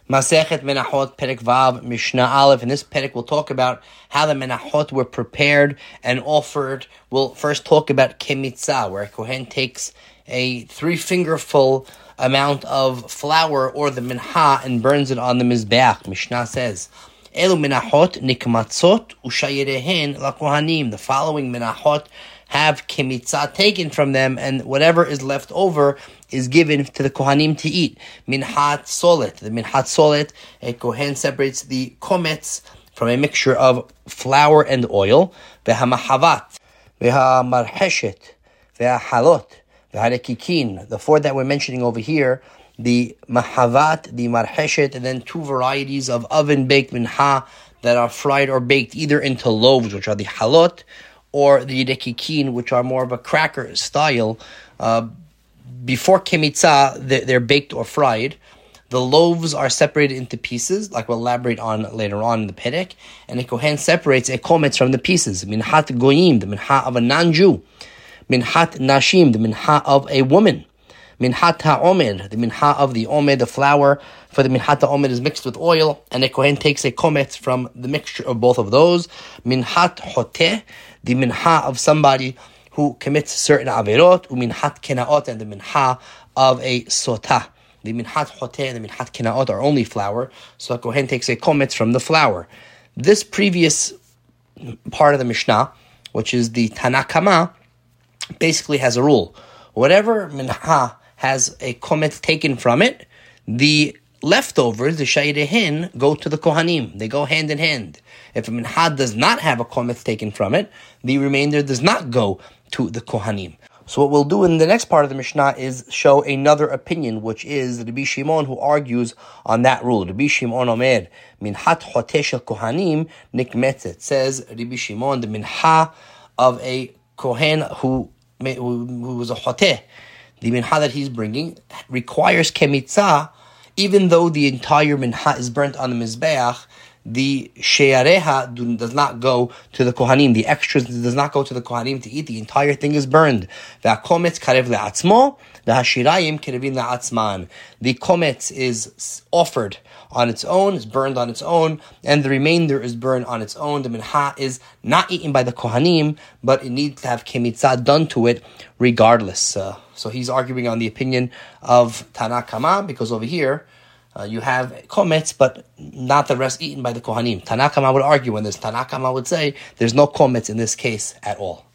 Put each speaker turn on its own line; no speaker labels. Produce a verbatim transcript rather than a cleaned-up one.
Masechet Menachot, Perek Vav, Mishnah Aleph. In this Perek, we'll talk about how the Menachot were prepared and offered. We'll first talk about Kemitzah, where a Kohen takes a three-fingerful amount of flour or the Mincha and burns it on the Mizbeach. Mishnah says, Elu Menachot Nikmatzot Ushayirehen LaKohanim. The following Menachot have Kemitzah taken from them, and whatever is left over is given to the Kohanim to eat. Minchat Solet. The Minchat Solet, a Kohen separates the Kometz from a mixture of flour and oil. V'hamahavat, v'hamarheshet, v'halot, v'harekikin. The four that we're mentioning over here, the mahavat, the marheshet, and then two varieties of oven-baked mincha that are fried or baked either into loaves, which are the halot, or the rekikin, which are more of a cracker style. Uh, before Kemitzah, they're baked or fried. The loaves are separated into pieces, like we'll elaborate on later on in the Perek, and a Kohen separates a kometz from the pieces. Minchat goyim, the mincha of a non-Jew. Minchat nashim, the mincha of a woman. Minchat ha'omer, the mincha of the omer, the flour for the minchat ha'omer is mixed with oil, and a Kohen takes a kometz from the mixture of both of those. Minchat hoteh, the mincha of somebody who commits certain averot, uminchat kenaot, and the mincha of a sotah. The minchat hoteh and the minchat kenaot are only flour, so a Kohen takes a kometz from the flour. This previous part of the Mishnah, which is the Tanna Kama, basically has a rule. Whatever mincha has a kometz taken from it, the leftovers, the shayrehin, go to the Kohanim. They go hand in hand. If a mincha does not have a kometz taken from it, the remainder does not go to the Kohanim. So what we'll do in the next part of the Mishnah is show another opinion, which is Rabbi Shimon, who argues on that rule. Rabbi Shimon Omer, minchat hoteh shel Kohanim nikmetzet. Says Rabbi Shimon, the mincha of a Kohen who, who, who was a hoteh, the mincha that he's bringing requires kemitzah, even though the entire mincha is burnt on the Mizbeach. The sheyareha does not go to the Kohanim. The extras does not go to the Kohanim to eat. The entire thing is burned. V'hakometz karev le'atzmo, v'hashirayim kerevin le'atzman. The kometz is offered on its own, is burned on its own, and the remainder is burned on its own. The mincha is not eaten by the Kohanim, but it needs to have kemitzah done to it regardless. Uh, so he's arguing on the opinion of Tanna Kama, because over here, Uh, you have kometz, but not the rest eaten by the Kohanim. Tanna Kama would argue, when there's Tanna Kama would say, there's no kometz in this case at all.